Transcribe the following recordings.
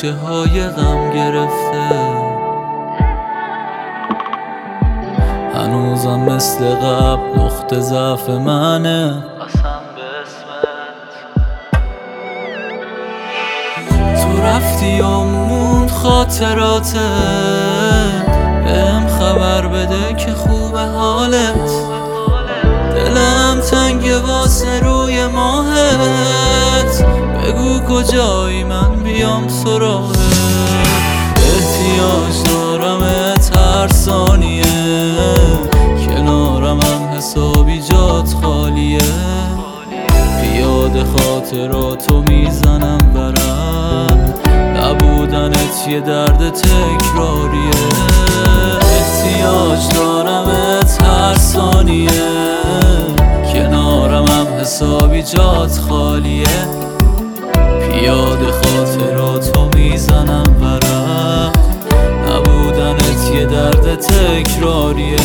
گوشه های غم گرفته. هنوزم مثل قبل نقطه ضعف منه، قسم به اسمت. تو رفتی و موند خاطراتت، بهم خبر بده که خوبه حالت. دلم تنگه واسه روی ماهت، بگو کجایی من بیام سراغت. احتیاج دارمت هر ثانیه، کنارم هم حسابی جات خالیه. پیاده خاطراتو میزنم برم، نبودنت یه درد تکراریه. احتیاج دارمت هر ثانیه، کنارم هم حسابی جات خالیه. پیاده خاطراتو میزنم برم، نبودنت یه درد تکراریه.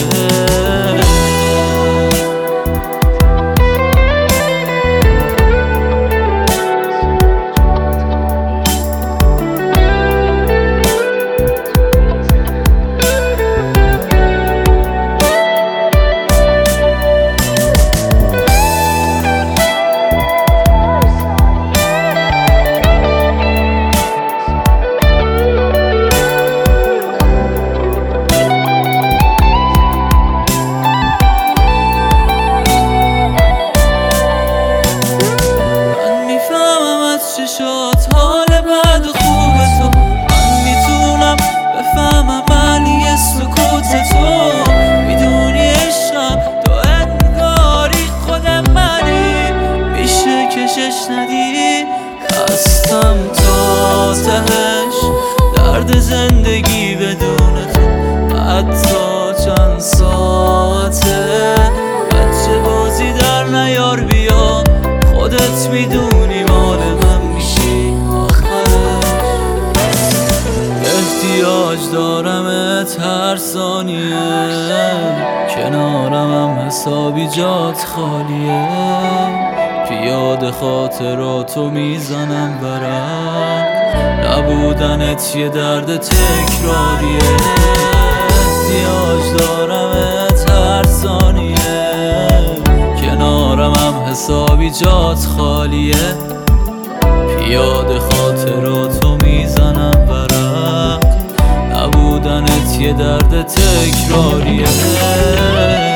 چشات حال بد و خوب تو، من میتونم بفهمم معنی سکوت تو. میدونی عشقم تو انگاری خود منی، میشه کشش ندی. خستم تا تهش درد زندگی بدون تو، حتی چند ساعته. بچه بازی در نیار بیا، خودت میدونی مال من میشی آخرش. احتیاج دارمت هر ثانیه، کنارم هم حسابی جات خالیه. پیاده خاطراتو میزنم برم، نبودنت یه درد تکراریه. احتیاج دارمت هر ثانیه، کنارم هم حسابی جات خالیه. پیاده خاطراتو میزنم برم، نبودنت یه درد تکراریه.